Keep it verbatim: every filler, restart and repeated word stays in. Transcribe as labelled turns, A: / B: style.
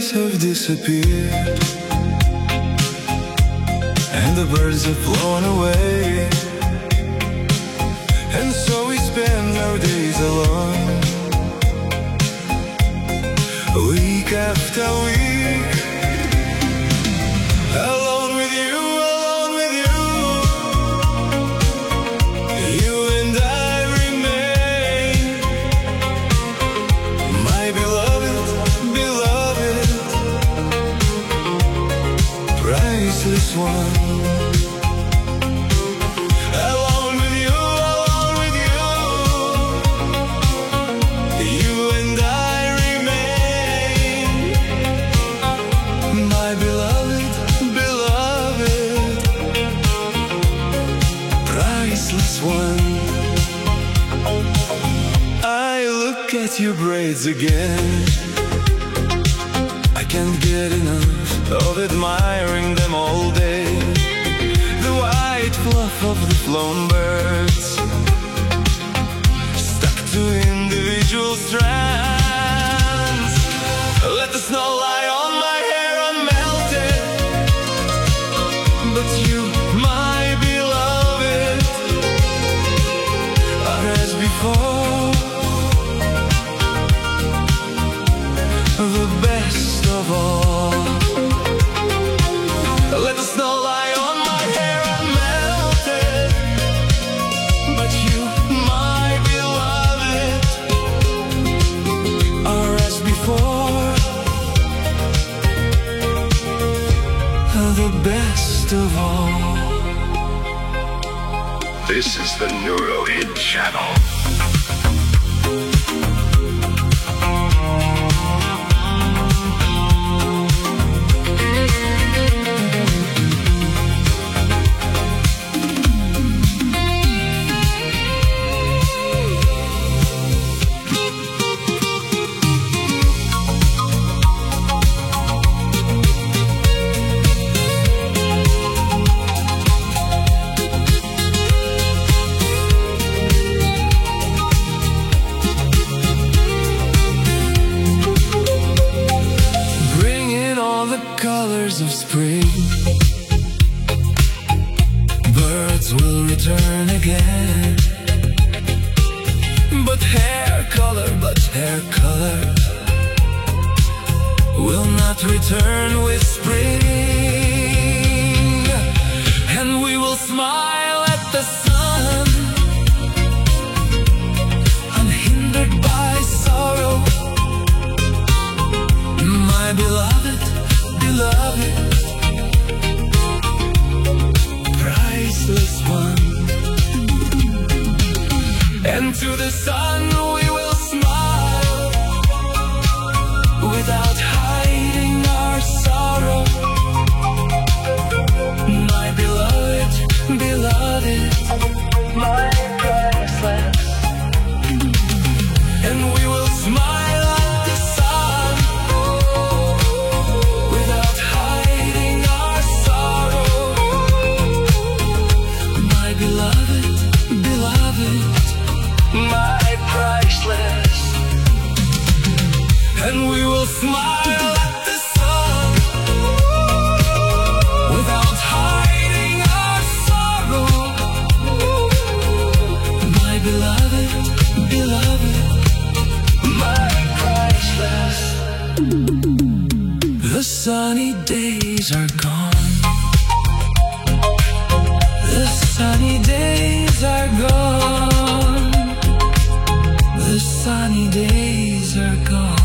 A: days have disappeared, and the birds have flown away, and so we spend our days alone, week after week, alone with you, alone with you. You and I remain, my beloved, beloved, priceless one. Alone with you, alone with you. You and I remain, my beloved, beloved, priceless one. I look at your braids again, I can't get enough of admiring them all day. The white fluff of the flown birds, stuck to individual strands. Let the snow lie on my hair unmelted, but you, my beloved, are as before, the best of all. Let the snow lie on my hair unmelted, but you, my beloved, are as before, the best of all.
B: This is the Neuro Hit Channel.
A: Colors of spring, birds will return again, but hair color, but hair color will not return with spring, and we will smile at the sun, unhindered by sorrow, my beloved, beloved, priceless one. And to the sun we will smile, without hiding our sorrow, my beloved, beloved, my priceless. And we will smile at the sun, without hiding our sorrow, my beloved, beloved, my priceless. And we will smile at the sun, without hiding our sorrow, my beloved, beloved, my priceless. The sunny days are gone, the sunny days are gone, the sunny days are gone.